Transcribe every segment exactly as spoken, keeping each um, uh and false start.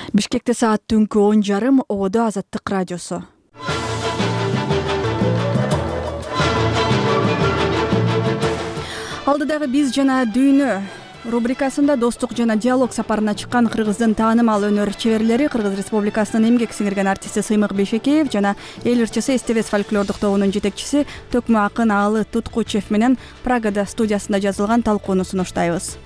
Бишкекте саат түнкү он жарым, Ободо Азаттык радиосу. Алдыдагы биз жана дүйнө рубрикасында достук жана диалог сапарына чыккан Кыргыздын таанымал өнөр чеберлери, Кыргыз Республикасынын эмгек сиңирген артисти Сыймык Бейшекеев жана эл ырчысы Эстебес фольклордук тобунун жетекчиси Төкмө акын Аалы Туткучев менен Прагада студиясында жазылган талкууну сунуштайбыз.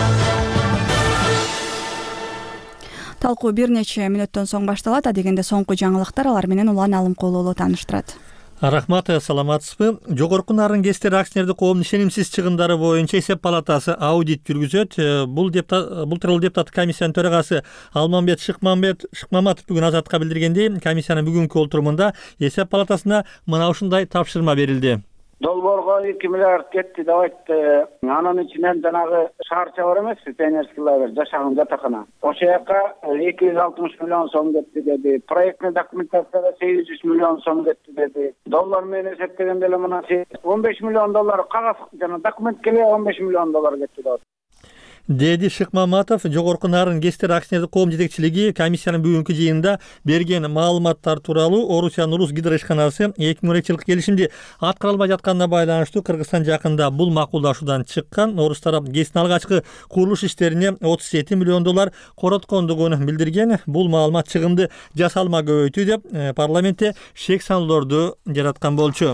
Талкуу бир нече мүнөттөн соң башталат, адегенде соңку жаңылыктар алар менен Улан Алымкулуулу тааныштырат. Рахмат, саламатсызбы? Жогорку Нарын ГЭСтер акционердик коомдун ишенимсиз чыгымдары боюнча эсеп палатасы аудит жүргүзөт. Бул депутат, бул тууралуу депутаттык комиссиянын төрагасы Алмамбет Шыкмамбет Шыкмаматов бүгүн Азатка билдиргендей, комиссиянын бүгүнкү отурумунда эсеп палатасына мына ушундай тапшырма берилди. Долбоорго эки миллиард кетти деп айтты. Анын ичинен жанагы шаарча бар эмеспи, пионерский лагерь, жашаган жатакана. Ошол жака эки жүз алтымыш миллион сом кетти деди. Проектный документацияда сегиз жүз миллион сом кетти деди. Доллар менен эсептегенде эле мына он беш миллион доллар кагаз жана документ келе он беш миллион доллар кетти деп. Деди Шыкмаматов Жогорку Нарын ГЭСтер акционердик коом жетекчилиги комиссиянын бүгүнкү жыйынында берген маалыматтар тууралуу Орусиянын Урус гидро ишканасы эки миң он экинчи жылкы келишимди аткара албай жатканына байланыштуу Кыргызстан жакында бул макулдашуудан чыккан. Орус тарап ГЭСтин алгачкы курулуш иштерине отуз жети миллион доллар короткондугун билдирген. Бул маалымат чыгымды жасалма көбөйтүү деп парламентте шек салуулорду жараткан болчу.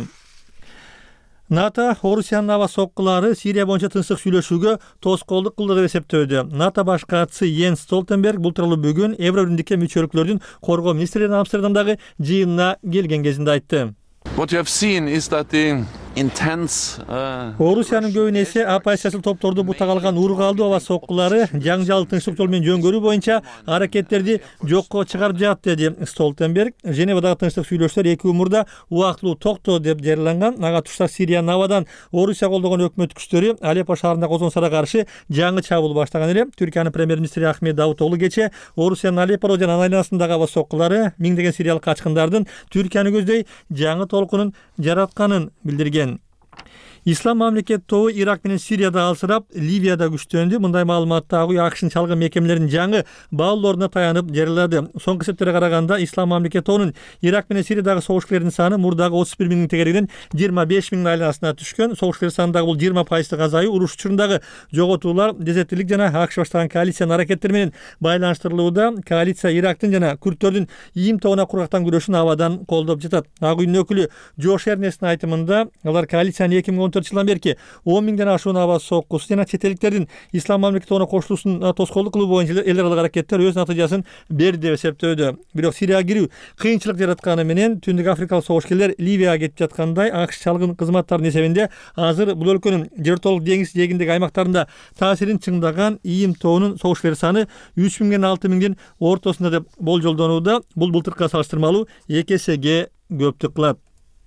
НАТО Орусиянын аба соккулары Сирия боюнча тынчтык сүйлөшүүгө тоскоолдук кылды деп эсептөөдө. НАТО баш катчысы Йенс Столтенберг бул тууралуу бүгүн Евробиримдикке мүчө өлкөлөрдүн коргоо министрлеринин Амстердамдагы жыйынына келген кезинде айтты. What you have seen is that the intense Орусиянын көбүн эсе оппозициялык топторду бутак алган ургалдуу аба соккулары жаңжал тынчтык жол менен жөнгөрүү боюнча аракеттерди жокко чыгарып жатат, деди Столтенберг. Женевадагы тынчтык сүйлөшүүлөр эки умурда убактылуу токтоо деп жарыяланган. Ага туштак Сириянын абадан Орусия колдогон өкмөт күчтөрү Алеппо шаарындагы Озон-Сара каршы жаңы чабуул баштаган эле. Түркиянын премьер-министри Ахмед Давутоглу кече Орусиянын Алеппо жана айланасындагы аба соккулары миңдеген сириялык качкындардын Түркияны көздөй жаңы толкунун жаратканын билдирген. Ислам мамлекет тобу Ирак менен Сирияда алсырап, Ливияда күчтөндү. Мындай маалыматты АКШнын чалгын мекемелеринин жаңы баалооруна таянып жарыялады. Соңку эсептерге караганда Ислам мамлекет тобунун Ирак менен Сириядагы согушкерлердин саны мурдагы отуз бир миңдин тегерегинен жыйырма беш миңдин айланасына түшкөн. Согушкерлер санындагы бул жыйырма пайыздык азайуу уруш учурундагы жоготуулар, дезертирлик жана АКШ баштаган коалициянын аракеттери менен байланыштырылууда. Коалиция Ирактын жана күрттөрдүн ийим тобуна кургактан күрөшүн абадан колдоп жатат. Ак үйдүн өкүлү Жош Эрнесттин айтымында, алар коалициянын эки миң он жылдан бери он миңден ашуун аба соккусу жана чет элдиктердин Ислам мамлекетине коштуусун тоскоолдук кылуу боюнча эл аралык аракеттер өз натыйжасын берди деп эсептөөдө. Бирок Сирияга кирүү кыйынчылык жаратканы менен Түндүк Африкалык согушкерлер Ливияга кетип жаткандай АКШ чалгын кызматтарынын эсебинде азыр бул өлкөнүн жер-толук деңиз жээгиндеги аймактарында таасирин чыңдаган ийим тобунун согушкерлер саны үч миңден алты миңдин ортосунда деп болжолдонууда. Бул былтыркыга салыштырмалуу эки эсеге көптүк кылат.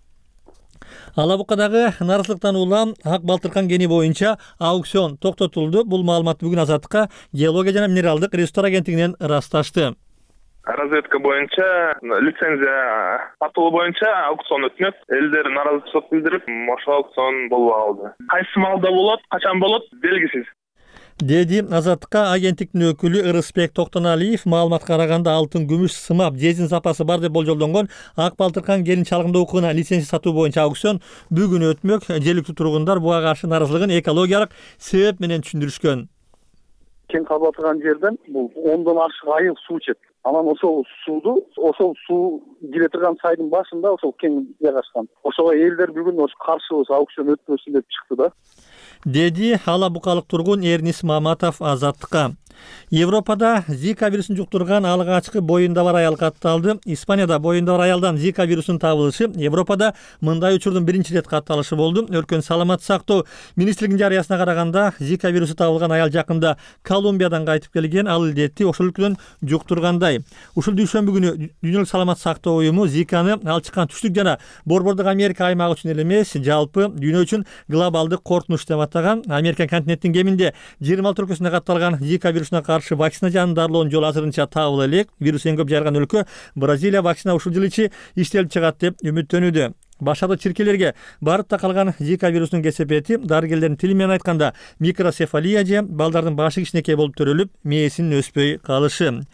Алабукадагы нарсыздыктан улам Ак Балтыркан кени боюнча аукцион токтотулду. Бул маалыматты бүгүн Азаттыкка геология жана минералдык ресурстар агенттигинен ырасташты. Разведка боюнча лицензия сатуу боюнча аукцион өтмөк. Элдер нааразычылык билдирип, ошол аукцион болбой калды. Кайсы маалда болот, качан болот белгисиз, деди Азаттыкка агенттиктин өкүлү Ырысбек Токтоналиев. Маалыматка караганда алтын, күмүш, сымап, жезин запасы бар деп болжолдонгон Ак Балтыркан кенин чалгындоо укугуна лицензия сатуу боюнча аукцион бүгүн өтмөк. Жергиликтүү тургундар буга каршы нааразылыгын экологиялык себеп менен түшүндүрүшкөн. Кен кабылган жерден бул ондон ашык айыл суу ичет. Анан ошол сууду, ошол суу кире турган сайдын башында ошол кен жайгашкан. Ошого элдер бүгүн ошо каршыбыз аукцион өтпөсүн деп чыкты да, деди Алабукалык тургун Эрнис Маматов Азаттыкка. Европада Зика вирусун жуктурган алгачкы боюнда бар аял катталды. Испанияда боюнда бар аялдан Зика вирусунун табылышы Европада мындай учурдун биринчи рет катталышы болду. Өлкөнүн саламаттык сактоо министрлигинин жарыясына караганда Зика вирусу табылган аял жакында Колумбиядан кайтып келген. Ал илдетти ошол өлкөдөн жуктургандай. Ушул дүйшөмбү күнү Дүйнөлүк саламаттык сактоо уюму Зиканы ал чыккан түштүк жана Борбордук Америка аймагы үчүн эле эмес, жалпы дүйнө үчүн глобалдык коркунуч деп атаган. Америка континенттин кеминде жыйырма алты өлкөсүндө катталган Зика вирусуна каршы вакцина жана дарылоонун жолу азырынча табыла элек. Вирус эң көп жарган өлкө Бразилия. Вакцина ушул жыл ичи иштелип чыгат деп үмүттөнүүдө. Башка чиркелерге барып та калган Зика вирусунун кесепети дарыгерлердин тили менен айтканда микроцефалия же балдардын башы кичинекей болуп төрөлүп, мээсинин өспөй калышы.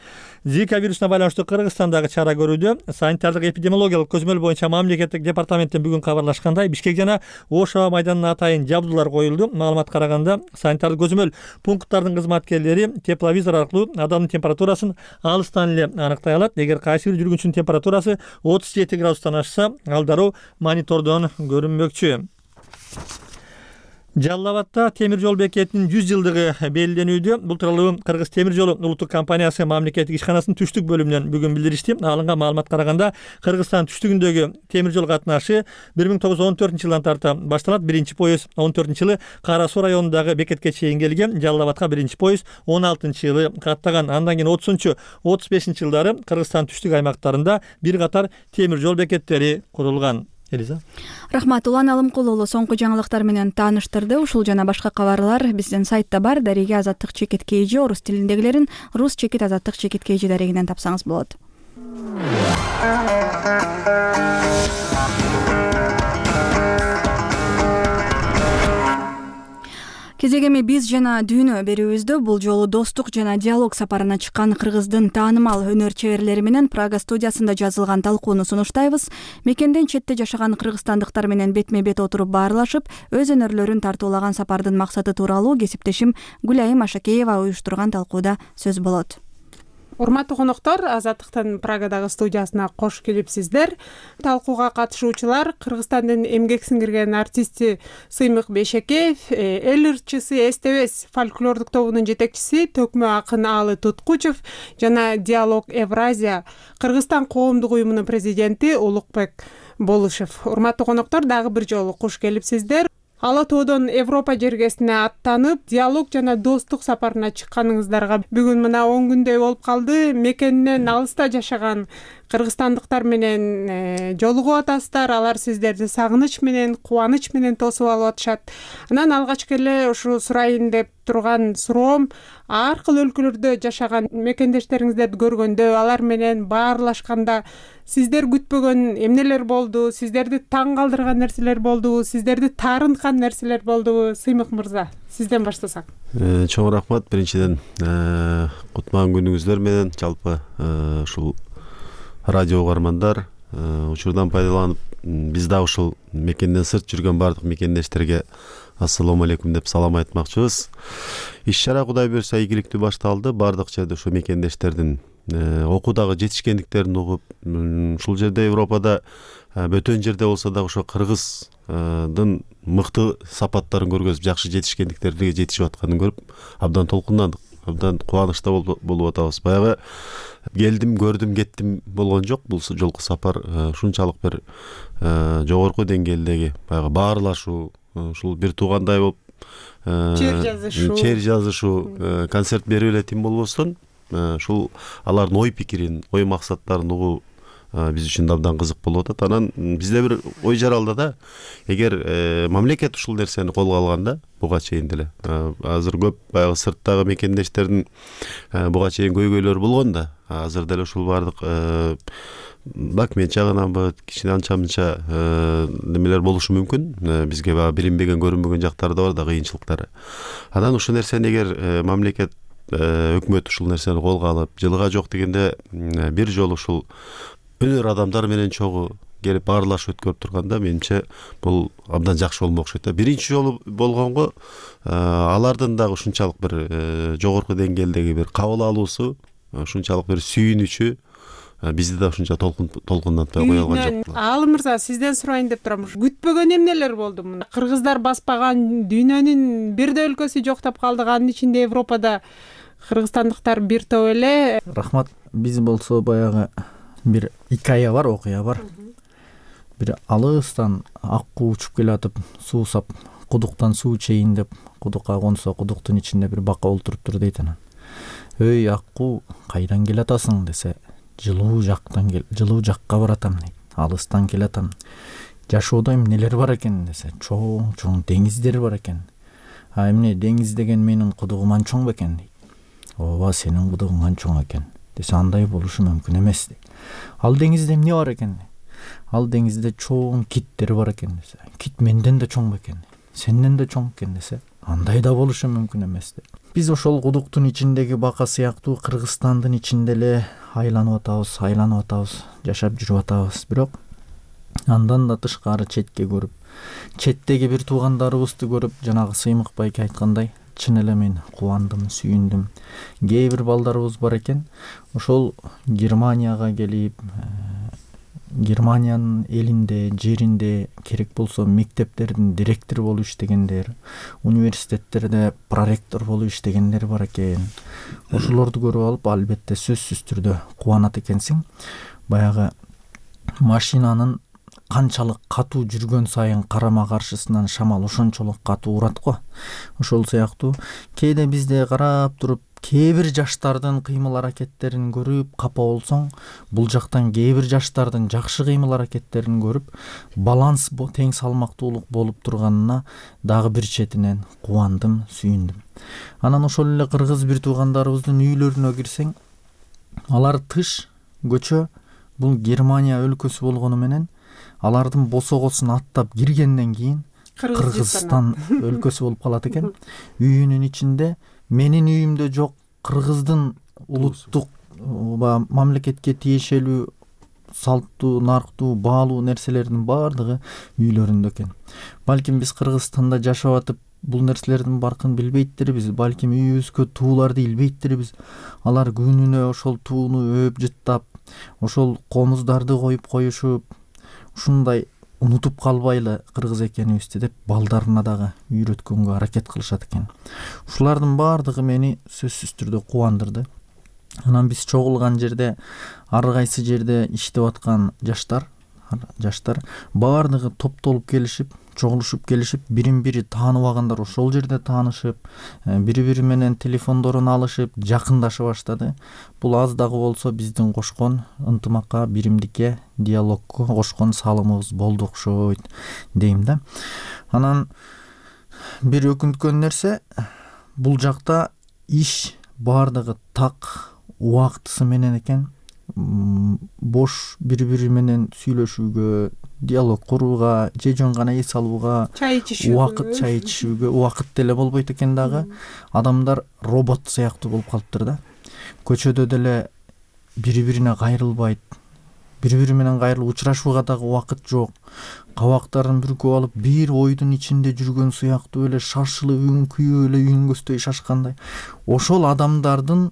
Zika вирусуна байланыштуу Кыргызстандагы чара көрүүдө санитардык эпидемиологиялык көзөмөл боюнча мамлекеттик департаменттен бүгүн кабарлашкандай Бишкек жана Ош аба майданына атайын жабдуулар коюлду. Маалыматка караганда санитардык көзөмөл пункттардын кызматкерлери тепловизор аркылуу адамдын температурасын алыстан эле аныктай алат. Эгер кайсы бир жүргүнчүнүн температурасы отуз жети градустан ашса, ал дароо монитордон көрүнмөкчү. Жалал Абадта темир жол бекетинин жүз жылдыгы белгиленүүдө. Бул тууралуу Кыргыз темир жолу улуттук компаниясы мамлекеттик ишканасынын түштүк бөлүмүнөн бүгүн билдиришти. Алынган маалыматка караганда Кыргызстан түштүгүндөгү темир жол катнашы бир миң тогуз жүз он төртүнчү жылдан тарта башталат. Биринчи поезд он төртүнчү жылы Кара Суу районундагы бекетке чейин келген. Жалал Абадка биринчи поезд он алтынчы жылы каттаган. Андан кийин отузунчу отуз бешинчи жылдары Кыргызстан түштүк аймактарында бир катар темир жол бекеттери курулган. Элиза. Рахмат. Улан Алымкул уулу соңку жаңылыктар менен тааныштырды. Ушул жана башка кабарлар биздин сайтта бар. Дареге азаттык чекит кейжи орус тилиндегилерин рус чекит азаттык чекит кейжи дарегинен тапсаңыз болот. Кезегеми биз жана дүйнө берүүбүздө бул жолу достук жана диалог сапарына чыккан Кыргыздын таанымал өнөр чеберлери менен Прага студиясында жазылган талкууну сунуштайбыз. Мекенден четте жашаган кыргызстандыктар менен бетме бет отуруп баарлашып, өз өнөрлөрүн тартуулаган сапардын максаты тууралуу кесиптешим Гүлайым Ашакеева уюштурган талкууда сөз болот. Урматтуу коноктор, Азаттыктын Прагадагы студиясына кош келипсиздер. Талкууга катышуучулар Кыргызстандын эмгек сиңирген артисти Сыймык Бейшекеев, эл ырчысы Эстебес фольклордук тобунун жетекчиси Төкмө акын Аалы Туткучев жана Диалог Евразия Кыргызстан коомдук уюмунун президенти Улукбек Болушев. Урматтуу коноктор, дагы бир жолу кош келипсиздер. Ала тоодон Европа жергесине аттанып, диалог жана достук сапарына чыкканыңыздарга бүгүн мына он күндөй болуп калды. Мекенинен алыста жашаган кыргызстандыктар менен жолугуп атасыздар. Алар сиздерди сагыныч менен, кубаныч менен тосуп алып атышат. Анан алгачкы эле ушу сурайын деп турган суроом, ар кыл өлкөлөрдө жашаган мекендештериңиздерди көргөндө, алар менен баарлашканда сиздер күтпөгөн эмнелер болду? Сиздерди таң калтырган нерселер болдубу? Сиздерди таарынткан нерселер болдубу? Сыймык мырза, сизден баштасак. Чоң рахмат. Биринчиден кутман күнүңүздөр менен жалпы ушул радио угармандар учурдан пайдаланып, биз да ушул мекенден сырт жүргөн бардык мекендештерге ассаламу алейкум деп салам айтмакчыбыз. Иш-чара Кудай буйрса ийгиликтүү башталды. Бардык жерде ушул мекендештердин окуудагы жетишкендиктерин угуп, ушул жерде Европада бөтөн жерде болсо да ошо Кыргыздын мыкты сапаттарын көргөзүп, жакшы жетишкендиктерге жетишип атканын көрүп, абдан толкундандык, абдан кубанычта болуп атабыз. Баягы келдим, көрдүм, кеттим болгон жок. Бул жолку сапар ушунчалык бир жогорку деңгээлдеги баягы баарлашуу, ушул бир туугандай болуп чер жазышуу, чер жазышуу, концерт берип эле тим болбостон, ушул алардын ой пикирин, ой максаттарын угуу биз үчүн абдан кызык болуп атат. Анан бизде бир ой жаралды да, эгер мамлекет ушул нерсени колго алганда, буга чейин деле азыр көп баягы сырттагы мекендештердин буга чейин көйгөйлөрү болгон да, азыр деле ушул бардык документ жагынанбы, кичине анча-мынча немелер болушу мүмкүн. Бизге баягы билинбеген, көрүнбөгөн жактары да бар да, кыйынчылыктары. Анан ушул нерсени эгер мамлекет, өкмөт ушул нерсени колго алып, жылга жок дегенде бир жолу ушул өнөр адамдар менен чогуу келип баарлашып өткөрүп турганда, менимче бул абдан жакшы болмок окшойт. Биринчи жолу болгонго алардын дагы ушунчалык бир жогорку деңгээлдеги бир кабыл алуусу, ушунчалык бир сүйүнүчү бизди да ушунча толкундантпай кое алган жок. Аалы мырза, сизден сурайын деп турам. Күтпөгөн эмнелер болду? Кыргыздар баспаган дүйнөнүн бир да өлкөсү жоктоп калды. Анын ичинде Европада кыргызстандыктар бир топ эле. Рахмат. Биз болсо баягы бир икая бар, окуя бар. Бир алыстан аккуу учуп келатып, суу сап, кудуктан суу чейин деп, кудукка консо, кудуктун ичинде бир бака олтуруптур дейт анан. Өй аккуу, кайдан келатасың десе, жылуу жактан кел, жылуу жакка баратам дейт. Алыстан келатам. Жашоодо эмнелер бар экен десе, чоң-чоң деңиздер бар экен. А эмне деңиз деген менин кудугуман чоң бекен дейт. Ооба, сенин кудугуңан чоң экен десе, андай болушу мүмкүн эмес дейт. Ал деңизде эмне бар экен? Ал деңизде чоң киттер бар экен десе, кит менден да чоң бекен, сенден да чоң экен десе, андай да болушу мүмкүн эмес дейт. биз ошол кудуктун ичиндеги бака сыяктуу Кыргызстандын ичинде эле айланып атабыз, айланып атабыз, жашап жүрүп атабыз. Бирок андан да тышкары четке көрүп, четтеги бир туугандарыбызды көрүп, жанагы Сыймык байке айткандай, чын эле мен кубандым, сүйүндүм. Кээ бир балдарыбыз бар экен, ошол Германияга келип, Германиянын элинде, жеринде керек болсо мектептердин директору болуп иштегендер, университеттерде проректор болуп иштегендер бар экен. Ошолорду көрүп алып, албетте сөзсүз түрдө кубанат экенсиң. Баягы машинанын канчалык катуу жүргөн сайын карама каршысынан шамал ошончолук катуу урат го. Ошол сыяктуу кээде бизде карап туруп кээ бир жаштардын кыймыл аракеттерин көрүп капа болсоң, бул жактан кээ бир жаштардын жакшы кыймыл аракеттерин көрүп, баланс тең салмактуулук болуп турганына дагы бир четинен кубандым, сүйүндүм. Анан ошол эле кыргыз бир туугандарыбыздын үйлөрүнө кирсең, алар тыш көчө бул Германия өлкөсү болгону менен алардын босогосун аттап киргенден кийин Кыргызстан өлкөсү болуп калат экен. Үйүнүн ичинде менин үйүмдө жок кыргыздын улуттук мамлекетке тиешелүү салттуу, нарктуу, баалуу нерселердин баардыгы үйлөрүндө экен. Балким биз Кыргызстанда жашап атып бул нерселердин баркын билбейттирбиз, балким үйүбүзгө тууларды илбейттирбиз. Алар күнүнө ошол тууну өөп жыттап, ошол комуздарды коюп коюшуп, ушундай унутуп калбайлы кыргыз экенибизди деп балдарына дагы үйрөткөнгө аракет кылышат экен. Ушулардын баардыгы мени сөзсүз түрдө кубандырды. Анан биз чогулган жерде, ар кайсы жерде иштеп аткан жаштар, жаштар баардыгы топтолуп келишип, чогулушуп келишип, бирин-бири тааныбагандар ошол жерде таанышып, бири-бири менен телефондорун алышып, жакындашып баштады. Бул аз дагы болсо биздин кошкон ынтымакка, биримдикке, диалогко кошкон салымыбыз болду окшойт дейм да. Анан бир өкүнткөн нерсе, бул жакта иш баардыгы так убактысы менен экен. Бош бири-бири менен сүйлөшүүгө, диалог курууга, же жөн гана эс алууга, чай ичишүүгө, убакыт чай ичишүүгө убакыт деле болбойт экен дагы. Адамдар робот сыяктуу болуп калыптыр да. Көчөдө деле бири-бирине кайрылбайт. Бири-бири менен кайрылып учурашууга дагы убакыт жок. Кабактарын бүркөп алып, бир ойдун ичинде жүргөн сыяктуу эле шашылып, үңкүйүп эле үңгөсдөй шашкандай. Ошол адамдардын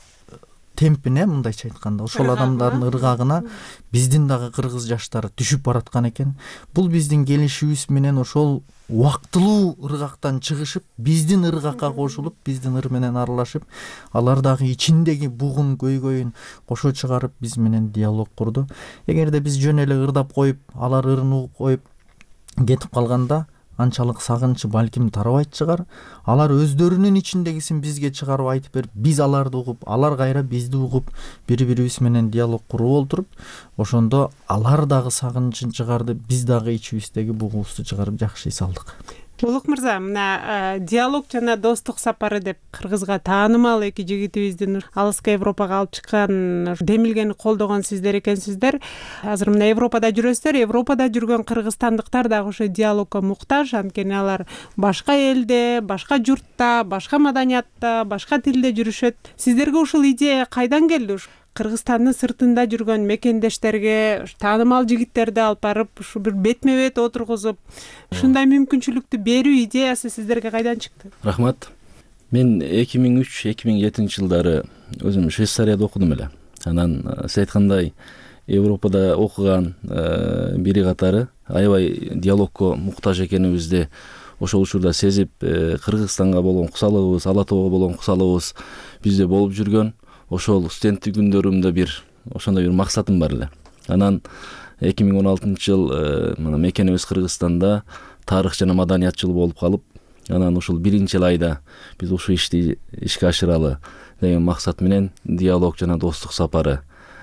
темпине, мындайча айтканда, ошол адамдардын ыргагына биздин дагы кыргыз жаштары түшүп бараткан экен. Бул биздин келишибиз менен ошол убактылуу ыргактан чыгышып, биздин ыргакка кошулуп, биздин ыр менен аралашып, алар дагы ичиндеги бугун, көйгөйүн кошо чыгарып, биз менен диалог курду. Эгерде биз жөн эле ырдап коюп, алар ырын угуп коюп кетип калганда, анчалык сагынчы балким тарабайт чыгар. Алар өздөрүнүн ичиндегисин бизге чыгарып айтып берип, биз аларды угуп, алар кайра бизди угуп, бири-бирибиз менен диалог куруп олтуруп, ошондо алар дагы сагынычын чыгарды, биз дагы ичибиздеги бугубузду чыгарып жакшы эс алдык. Улук мырза, мына диалог жана достук сапары деп кыргызга таанымал эки жигитибиздин алыска Европага алып чыккан демилгени колдогон сиздер экенсиздер. Азыр мына Европада жүрөсүздөр, Европада жүргөн кыргызстандыктар дагы ошо диалогко муктаж, анткени алар башка элде, башка журтта, башка маданиятта, башка тилде жүрүшөт. Сиздерге ушул идея кайдан келди? Кыргызстандын сыртында жүргөн мекендештерге таанымал жигиттерди алып барып, ушу бир бетме-бет отургузуп, ушундай мүмкүнчүлүктү берүү идеясы сиздерге кайдан чыкты? Рахмат. Мен эки миң үч эки миң жетинчи жылдары өзүм Швейцарияда окудум эле. Анан сиз айткандай Европада окуган бири катары аябай диалогко муктаж экенибизди ошол учурда сезип, Кыргызстанга болгон кусалыгыбыз, Ала Тоого болгон кусалыгыбыз бизде болуп жүргөн. Ошол студенттик күндөрүмдө бир ошондой бир максатым бар эле. Анан эки миң он алтынчы жыл мына мекенибиз Кыргызстанда тарых жана маданият жылы болуп калып, анан ушул биринчи айда биз ушул ишти ишке ашыралы деген максат менен диалог жана достук сапары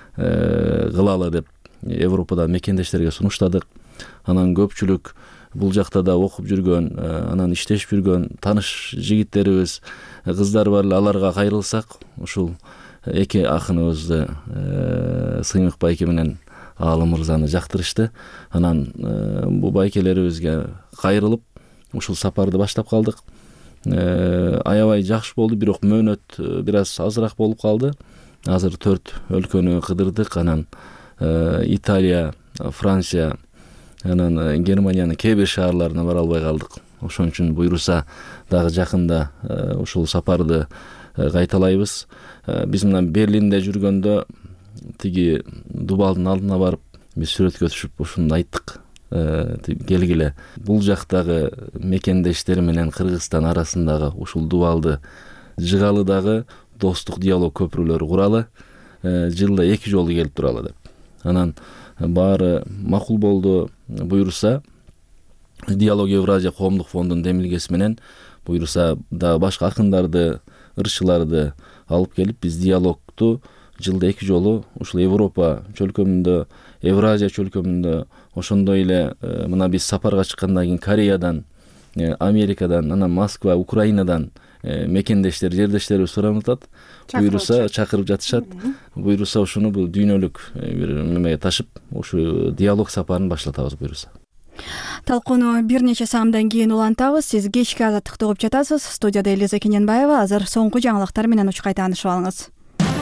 кылалы деп Европада мекендештерге сунуштадык. Анан көпчүлүк бул жакта да окуп жүргөн, анан иштешип жүргөн тааныш жигиттерибиз, кыздар бар эле, аларга кайрылсак, ушул эки акыныбызды Сыймык байке менен Аалым мырзаны жактырышты. Анан бул байкелерибизге кайрылып ушул сапарды баштап калдык. аябай жакшы болду, бирок мөөнөт бир аз азыраак болуп калды. Азыр төрт өлкөнү кыдырдык, анан Италия, Франция, анан Германиянын кээ бир шаарларына бара албай калдык. Ошон үчүн буйруса дагы жакында ушул сапарды кайталайбыз. Биз мына Берлинде жүргөндө тиги дубалдын алдына барып биз сүрөткө түшүп ушуну айттык. Келгиле, бул жактагы мекендештер менен Кыргызстан арасындагы ушул дубалды жыгалы дагы достук диалог көпүрөлөрү куралы, жылда эки жолу келип туралы деп. Анан баары макул болду. Буйруса Диалог Евразия коомдук фондунун демилгеси менен буйруса дагы башка акындарды, ырчыларды алып келип биз диалогту жылда эки жолу ушул Европа чөлкөмүндө, Евразия чөлкөмүндө, ошондой эле мына биз сапарга чыккандан кийин Кореядан, Америкадан, анан Москва, Украинадан мекендештер, жердештерибиз суранып атат. Буйруса чакырып жатышат. Буйруса ушуну бул дүйнөлүк бир немеге ташып, ушу диалог сапарын баштатабыз буйруса. Талкууну бир нече саамдан кийин улантабыз. Сиз кечки Азаттыкты угуп жатасыз. Студияда Элиза Кененбаева. Азыр соңку жаңылыктар менен учкай таанышып алыңыз.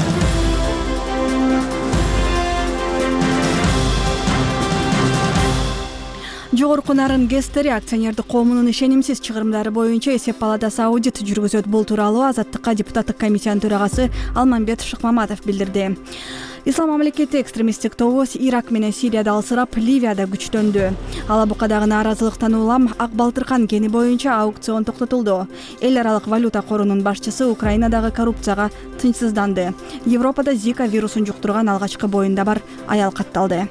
Жогорку Нарын Гестери акционердик коомунун ишенимсиз чыгарымдары боюнча эсеп палатасы аудит жүргүзөт. Бул тууралуу Азаттыкка депутаттык комиссиянын төрагасы Алмамбет Шыкмаматов билдирди. Ислам мамлекети экстремисттик тобу Ирак менен Сирияда алсырап, Ливияда күчтөндү. Алабукадагы нааразылыктан улам Ак Балтыркан кени боюнча аукцион токтотулду. Эл аралык валюта корунун башчысы Украинадагы коррупцияга тынчсызданды. Европада Зика вирусун жуктурган алгачкы боюнда бар аял катталды.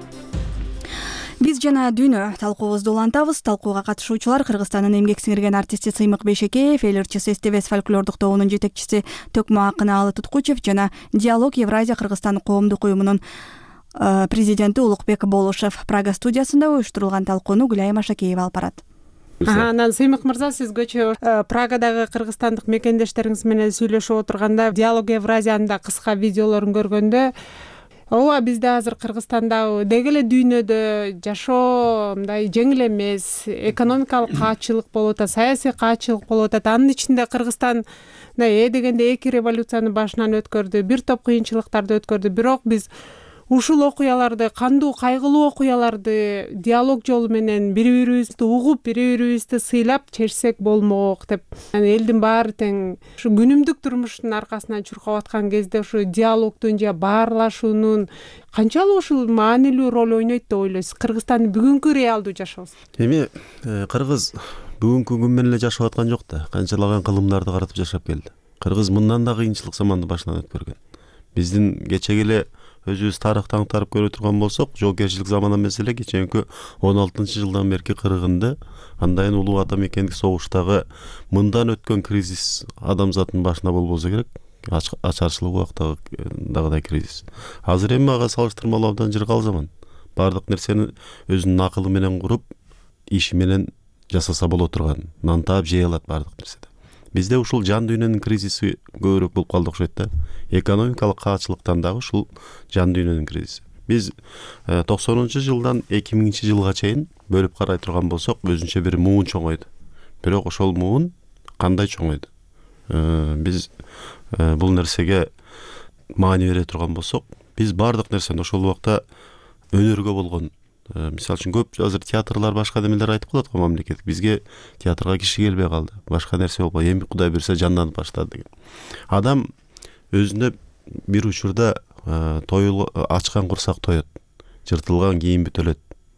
Биз жана дүйнө талкуубузду улантабыз. Талкууга катышуучулар Кыргызстандын эмгек сиңирген артисти Сыймык Бейшекеев, эл ырчысы Эстебес фольклордук тобунун жетекчиси Төкмө акыны Алы Туткучев жана Диалог Евразия Кыргызстан коомдук уюмунун президенти Улукбек Болушев. Прага студиясында уюштурулган талкууну Гүлай Машакеева алып барат. Анан Сыймык мырза, сизгечө Прагадагы кыргызстандык мекендештериңиз менен сүйлөшүп отурганда Диалог Евразиянын да кыска видеолорун көргөндө, ооба бизде азыр Кыргызстанда деги эле дүйнөдө жашоо мындай жеңил эмес, экономикалык каатчылык болуп атат, саясий каатчылык болуп атат. Анын ичинде Кыргызстан э дегенде эки революцияны башынан өткөрдү, бир топ кыйынчылыктарды өткөрдү. Бирок биз ушул окуяларды, кандуу кайгылуу окуяларды диалог жолу менен бири-бирибизди угуп, бири-бирибизди сыйлап чечсек болмок деп. Элдин баары тең ушу күнүмдүк турмуштун аркасынан чуркап аткан кезде ушу диалогдун же баарлашуунун канчалык ушул маанилүү роль ойнойт деп ойлойсуз Кыргызстандын бүгүнкү реалдуу жашоосу? Эми кыргыз бүгүнкү күн менен эле жашап аткан жок да, канчалаган кылымдарды каратып жашап келди. Кыргыз мындан да кыйынчылык заманды башынан өткөргөн. Биздин кечеги эле өзүбүз тарыхты аңтарып көрө турган болсок, жоокерчилик заман эмес эле кечээки он алтынчы жылдан берки кыргынды андайын улуу ата мекендик согуштагы мындан өткөн кризис адамзаттын башына болбосо керек. Ачарчылык убактагы дагыдай кризис. Азыр эми ага салыштырмалуу абдан жыргал заман. Бардык нерсени өзүнүн акылы менен куруп, иши менен жасаса боло турган, нантаап жей алат бардык нерседе. Бизде ушул жан дүйнөнүн кризиси көбүрөөк болуп калды окшойт да. Экономикалык каатчылыктан дагы ушул жан дүйнөнүн кризиси. Биз токсонунчу жылдан эки миңинчи жылга чейин бөлүп карай турган болсок, өзүнчө бир муун чоңойду. Бирок ошол муун кандай чоңойду? Биз бул нерсеге маани бере турган болсок, биз бардык нерсени ошол убакта өнөргө болгон, мисалы үчүн көп азыр театрлар башка немелер айтып калат го мамлекет. Бизге театрга киши келбей калды. Башка нерсе болбой, эми Кудай берсе жанданып баштады деген. Адам өзүнө бир учурда тоюл ачкан курсак тоет, жыртылган кийим бүтөлөт.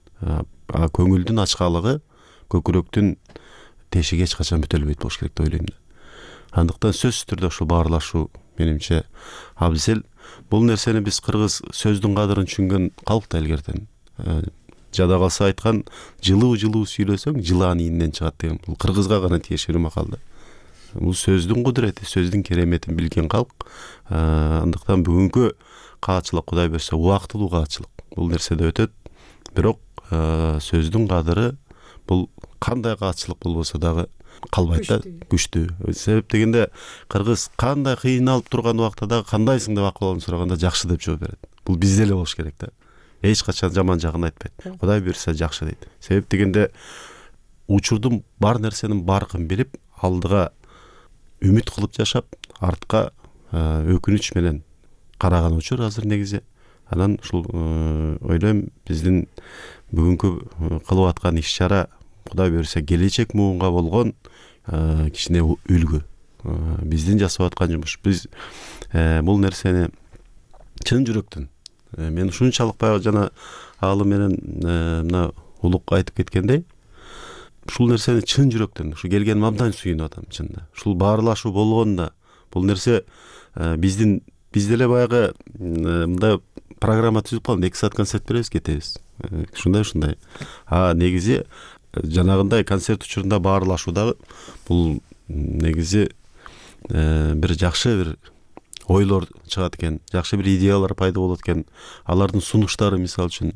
А көңүлдүн ачкалыгы көкүрөктүн тешиги эч качан бүтөлбөйт болуш керек деп ойлойм да. Андыктан сөзсүз түрдө ушул баарлашуу менимче абзел. Бул нерсени биз кыргыз сөздүн кадырын түшүнгөн калк да илгертен. Жада калса айткан, жылуу-жылуу сүйлөсөң, жылаан ийинен чыгат деген. Бул кыргызга гана тиешелүү макал да. Бул сөздүн кудурети, сөздүн кереметин билген калк. Андыктан бүгүнкү каатчылык Кудай берсе убактылуу каатчылык. Бул нерседе өтөт. Бирок сөздүн кадыры бул кандай каатчылык болбосо дагы калбайт да, күчтүү. Себеп дегенде кыргыз кандай кыйналып турган убакта дагы кандайсың деп акыбалын сураганда жакшы деп жооп берет. Бул бизде эле болуш керек да. Эч качан жаман жагын айтпайт. Кудай берсе жакшы дейт. Себеп дегенде учурдун бар нерсенин баркын билип, алдыга үмүт кылып жашап, артка өкүнүч менен караган учур азыр негизи. Анан ушул ойлойм, биздин бүгүнкү кылып аткан иш-чара Кудай буйрса келечек муунга болгон кичине үлгү. Биздин жасап аткан жумуш. Биз бул нерсени чын жүрөктөн, мен ушунчалык баягы жана аалы менен мына улук айтып кеткендей, ушул нерсени чын жүрөктөн, ушу келгениме абдан сүйүнүп атам чында. Ушул баарлашуу болгонда бул нерсе биздин биз деле баягы мындай программа түзүп калган, эки саат концерт беребиз, кетебиз. Ушундай ушундай. А негизи жанагындай концерт учурунда баарлашуу дагы бул негизи бир жакшы бир ойлор чыгат экен, жакшы бир идеялар пайда болот экен. Алардын сунуштары мисалы үчүн.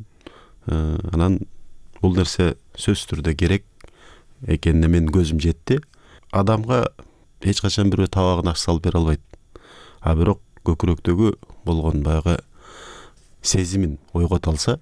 Анан бул нерсе сөзсүз түрдө керек экенине менин көзүм жетти. Адамга эч качан бирөө табагын аш салып бере албайт. А бирок көкүрөктөгү болгон баягы сезимин ойгото алса,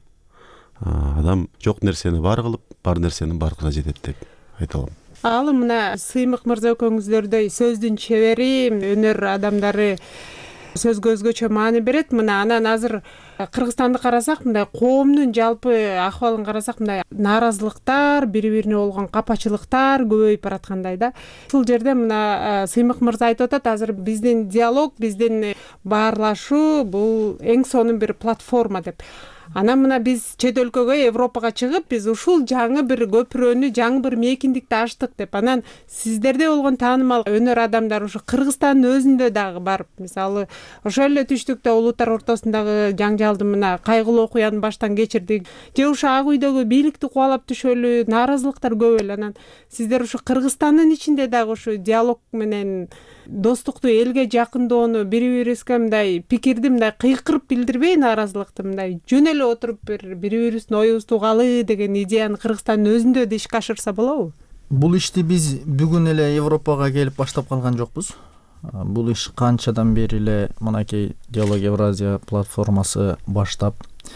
адам жок нерсени бар кылып, бар нерсенин баркына жетет деп айта алам. Ал мына Сыймык мырза экөөңүздөрдөй сөздүн чебери, өнөр адамдары сөзгө өзгөчө маани берет. Мына анан азыр Кыргызстанды карасак, мындай коомдун жалпы акыбалын карасак, мындай нааразылыктар, бири-бирине болгон капачылыктар көбөйүп бараткандай да. Ушул жерде мына Сыймык мырза айтып атат, азыр биздин диалог, биздин баарлашуу бул эң сонун бир платформа деп. Анан мына биз чет өлкөгө, Европага чыгып, биз ушул жаңы бир көпүрөнү, жаңы бир мейкиндикти ачтык деп. Анан сиздерде болгон таанымал өнөр адамдар ушу Кыргызстандын өзүндө дагы барып, мисалы, ошол эле түштүктө улуттар ортосундагы жаңжалды мына кайгылуу окуяны баштан кечирдик, же ушу ак үйдөгү бийликти кубалап түшөлү, нааразылыктар көп эле. Анан сиздер ушу Кыргызстандын ичинде дагы ушу диалог менен достукту, элге жакындоону, бири-бирибизге мындай пикирди мындай кыйкырып билдирбей, нааразылыкты мындай жөн эле отуруп бир бири-бирибиздин оюбузду угалы деген идеяны Кыргызстандын өзүндө да ишке ашырса болобу? Бул ишти биз бүгүн эле Европага келип баштап калган жокпуз. Бул иш канчадан бери эле мынакей Диалог Евразия платформасы баштап,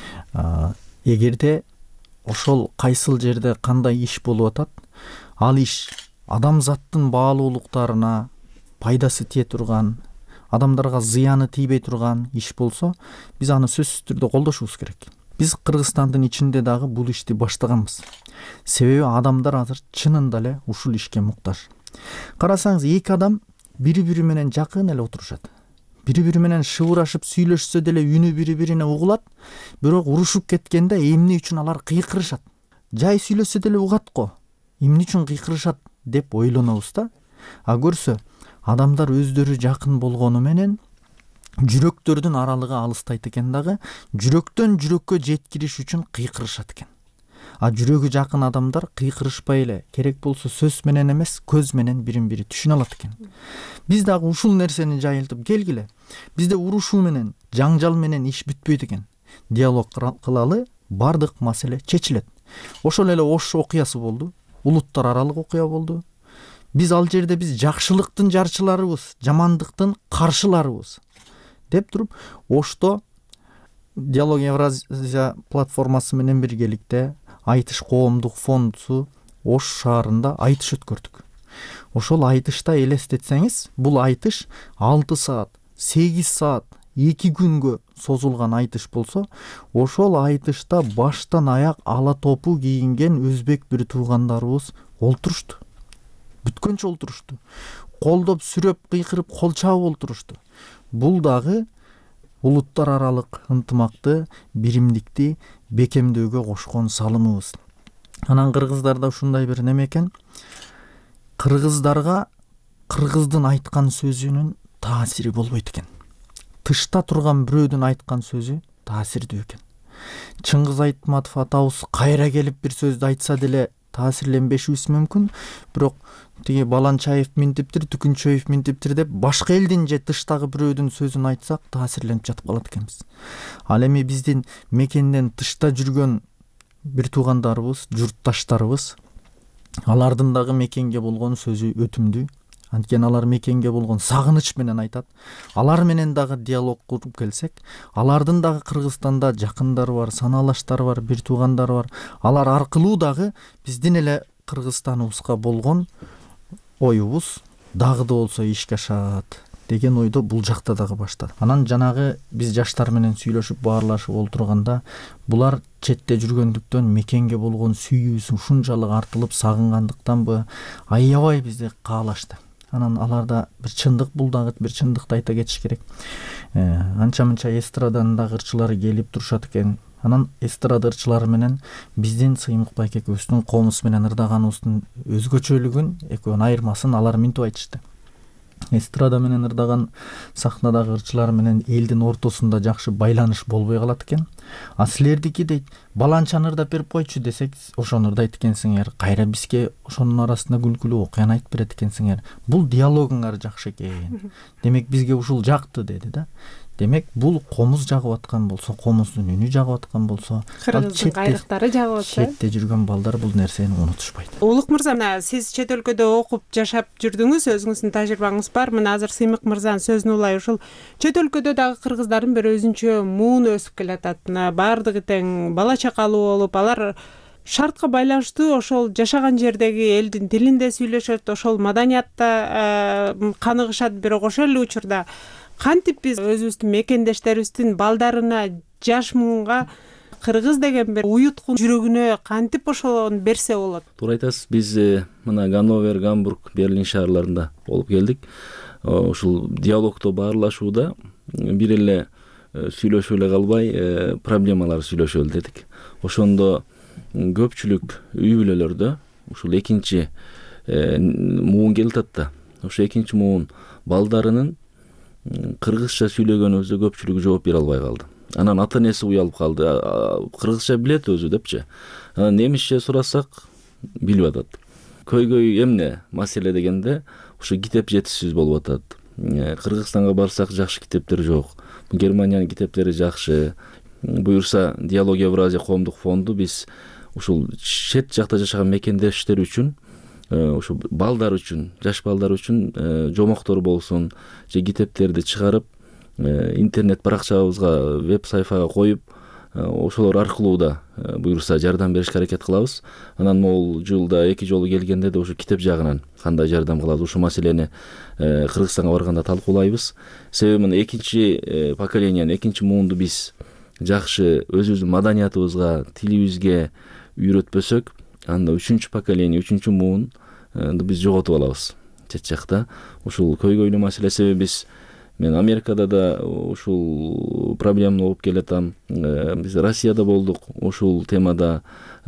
эгерде ошол кайсыл жерде кандай иш болуп атат, ал иш адамзаттын баалуулуктарына пайдасы тие турган, адамдарга зыяны тийбей турган иш болсо, биз аны сөзсүз түрдө колдошубуз керек. Биз Кыргызстандын ичинде дагы бул ишти баштаганбыз. Себеби адамдар азыр чынында эле ушул ишке муктаж. Карасаңыз, эки адам бири-бири менен жакын эле отурушат. Бири-бири менен шыбырашып сүйлөшсө деле үнү бири-бирине угулат, бирок урушуп кеткенде эмне үчүн алар кыйкырышат? Жай сүйлөшсө деле угат го. Эмне үчүн кыйкырышат деп ойлонобуз да. А көрсө, адамдар өздөрү жакын болгону менен жүрөктөрдүн аралыгы алыстайт экен дагы, жүрөктөн жүрөккө жеткириш үчүн кыйкырышат экен. А жүрөгү жакын адамдар кыйкырышпай эле, керек болсо сөз менен эмес, көз менен бирин-бири түшүнө алат экен. Биз дагы ушул нерсени жайылтып келгиле. Бизде урушуу менен, жаңжал менен иш бүтпөйт экен. Диалог кылалы, бардык маселе чечилет. Ошол эле Ош окуясы болду, улуттар аралык окуя болду. Биз ал жерде биз жакшылыктын жарчыларыбыз, жамандыктын каршыларыбыз деп туруп, Ошто Диалог Евразия платформасы менен биргеликте Айтыш коомдук фонду Ош шаарында айтыш өткөрдүк. Ошол айтышта элестетсеңиз, бул айтыш алты саат, сегиз саат, эки күнгө созулган айтыш болсо, ошол айтышта баштан аяк ала топу кийинген өзбек бир туугандарыбыз олтурушту. Бүткөнчө олтурушту. Колдоп сүрөп кыйкырып кол чабып олтурушту. Бул дагы улуттар аралык ынтымакты, биримдикти бекемдөөгө кошкон салымыбыз. Анан кыргыздарда ушундай бир неме экен. Кыргыздарга кыргыздын айткан сөзүнүн таасири болбойт экен. Тышта турган бирөөдүн айткан сөзү таасирдүү экен. Чыңгыз Айтматов атабыз кайра келип бир сөздү айтса деле таасирленбешибиз мүмкүн, бирок тиги Баланчаев минтиптир, Түкүнчөев минтиптир деп башка элдин же тыштагы бирөөдүн сөзүн айтсак таасирленип жатып калат экенбиз. Ал эми биздин мекенден тышта жүргөн бир туугандарыбыз, журтташтарыбыз, алардын дагы мекенге болгон сөзү өтүмдүү. Анткени алар мекенге болгон сагыныч менен айтат. Алар менен дагы диалог куруп келсек, алардын дагы Кыргызстанда жакындары бар, санаалаштары бар, бир туугандары бар. Алар аркылуу дагы биздин эле Кыргызстаныбызга болгон оюбуз дагы да болсо ишке ашат деген ойдо бул жакта дагы баштады. Анан жанагы биз жаштар менен сүйлөшүп баарлашып олтурганда булар четте жүргөндүктөн мекенге болгон сүйүүсү ушунчалык артылып сагынгандыктанбы аябай бизди каалашты. Анан аларда бир чындык, бул дагы бир чындыкты айта кетиш керек. Анча мынча эстраданын дагы ырчылары келип турушат экен. Анан эстрада ырчылары менен биздин Сыймык байке экөөбүздүн комуз менен ырдаганыбыздын өзгөчөлүгүн, экөөнүн айырмасын алар минтип айтышты. Эстрада менен ырдаган сахнадагы ырчылар менен элдин ортосунда жакшы байланыш болбой калат экен. А силердики дейт, баланчаны ырдап берип койчу десек, ошону ырдайт экенсиңер. Кайра бизге ошонун арасында күлкүлүү окуяны айтып берет экенсиңер. Бул диалогуңар жакшы экен. Демек бизге ушул жакты деди да. Демек бул комуз жагып аткан болсо, комуздун үнү жагып аткан болсо, кыргыздын кайрыктары жагып атса, четте жүргөн балдар бул нерсени унутушпайт. Улук мырза, мына сиз чет өлкөдө окуп жашап жүрдүңүз, өзүңүздүн тажрыйбаңыз бар. Мына азыр Сыймык мырзанын сөзүн улай, ушул чет өлкөдө дагы кыргыздардын бир өзүнчө муун өсүп келатат. Баардыгы тең бала чакалуу болуп, алар шартка байланыштуу ошол жашаган жердеги элдин тилинде сүйлөшөт, ошол маданиятта каныгышат. Бирок ошол эле учурда кантип биз өзүбүздүн мекендештерибиздин балдарына жаш муунга кыргыз деген бир уюткун жүрөгүнө кантип ошону берсе болот? Туура айтасыз. Биз мына Ганновер, Гамбург, Берлин шаарларында болуп келдик. Ушул диалогто баарлашууда бир эле сүйлөшүп эле калбай, проблемалар сүйлөшөлү дедик. Ошондо көпчүлүк үй бүлөлөрдө ушул экинчи муун келип атат да. Ошо экинчи муун балдарынын кыргызча сүйлөгөнүбүздө көпчүлүгү жооп бере албай калды. Анан ата энеси уялып калды. Кыргызча билет өзү депчи. Анан немисче сурасак билип атат. Көйгөй эмне маселе дегенде, ушу китеп жетишсиз болуп атат. Кыргызстанга барсак жакшы китептер жок. Германиянын китептери жакшы. Буюрса Диалог Евразия коомдук фонду биз ушул чет жакта жашаган мекендештер үчүн, ушу балдар үчүн, жаш балдар үчүн жомоктор болсун, же китептерди чыгарып, интернет баракчабызга, веб сайфага коюп, ошолор аркылуу да буюрса жардам беришке аракет кылабыз. Анан могул жылда эки жолу келгенде да ушу китеп жагынан кандай жардам кылат, ушу маселени Кыргызстанга барганда талкуулайбыз. Себеби мына экинчи поколенияны, экинчи муунду биз жакшы өзүбүздүн маданиятыбызга, тилибизге үйрөтпөсөк, анда үчүнчү поколение, үчүнчү муун биз жоготуп алабыз чет жакта. Ушул көйгөйлүү маселе. Себеби биз мен Америкада да ушул проблеманы болуп келатам. Биз Россияда болдук, ушул темада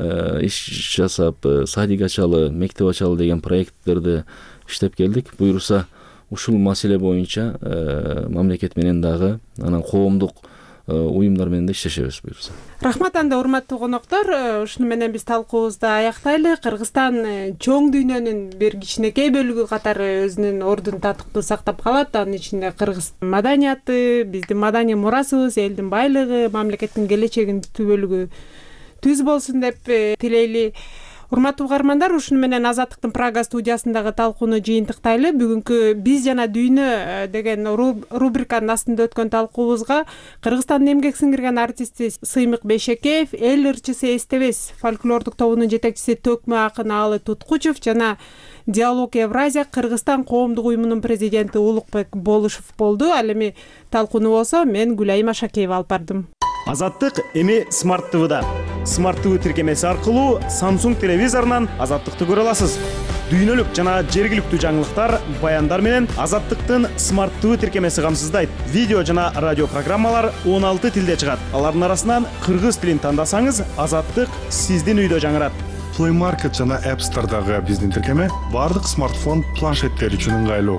иш жасап, садик ачалы, мектеп ачалы деген проекттерди иштеп келдик. Буюрса ушул маселе боюнча мамлекет менен дагы, анан коомдук уюмдар менен да иштешебиз буюрса. Рахмат. Анда урматтуу коноктор, ушуну менен биз талкуубузду аяктайлы. Кыргызстан чоң дүйнөнүн бир кичинекей бөлүгү катары өзүнүн ордун татыктуу сактап калат. Анын ичинде кыргыз маданияты, биздин маданий мурасыбыз, элдин байлыгы, мамлекеттин келечегинин түбөлүгү түз болсун деп тилейли. Урматтуу угармандар, ушуну менен Азаттыктын Прага студиясындагы талкууну жыйынтыктайлы. Бүгүнкү «Биз жана дүйнө» деген рубриканын астында өткөн талкуубузга Кыргызстандын эмгек сиңирген артисти Сыймык Бейшекеев, эл ырчысы Эстебес фольклордук тобунун жетекчиси Төкмө акын Аалы Туткучев жана Диалог Евразия Кыргызстан коомдук уюмунун президенти Улукбек Болушев болду. Ал эми талкууну болсо мен Гүлайым Ашакеева алып бардым. Азаттык эми Смарт ТВда. Смарт ТВ тиркемеси аркылуу Samsung телевизорунан Азаттыкты көрө аласыз. Дүйнөлүк жана жергиликтүү жаңылыктар, баяндар менен Азаттыктын Смарт ТВ тиркемеси камсыздайт. Видео жана радио программалар он алты тилде чыгат. Алардын арасынан кыргыз тилин тандасаңыз, Азаттык сиздин үйдө жаңырат. Play Market жана App Store'дагы биздин тиркеме бардык смартфон планшеттер үчүн ыңгайлуу.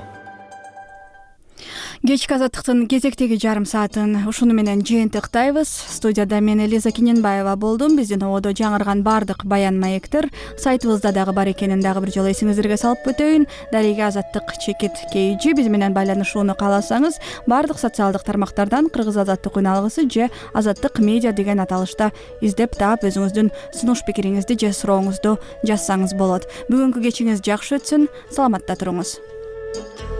Кечки Азаттыктын кезектеги жарым саатын ушуну менен жыйынтыктайбыз. Студияда мен Элиза Киненбаева болдум. Биздин ободо жаңырган бардык баян маектер сайтыбызда дагы бар экенин дагы бир жолу эсиңиздерге салып өтөйүн. Дареги Азаттык чекит кейжи биз менен байланышууну кааласаңыз, бардык социалдык тармактардан Кыргыз Азаттык үн алгысы же Азаттык медиа деген аталышта издеп таап өзүңүздүн сунуш пикириңизди же сурооңузду жазсаңыз болот. Бүгүнкү кечиңиз жакшы өтсүн. Саламатта туруңуз.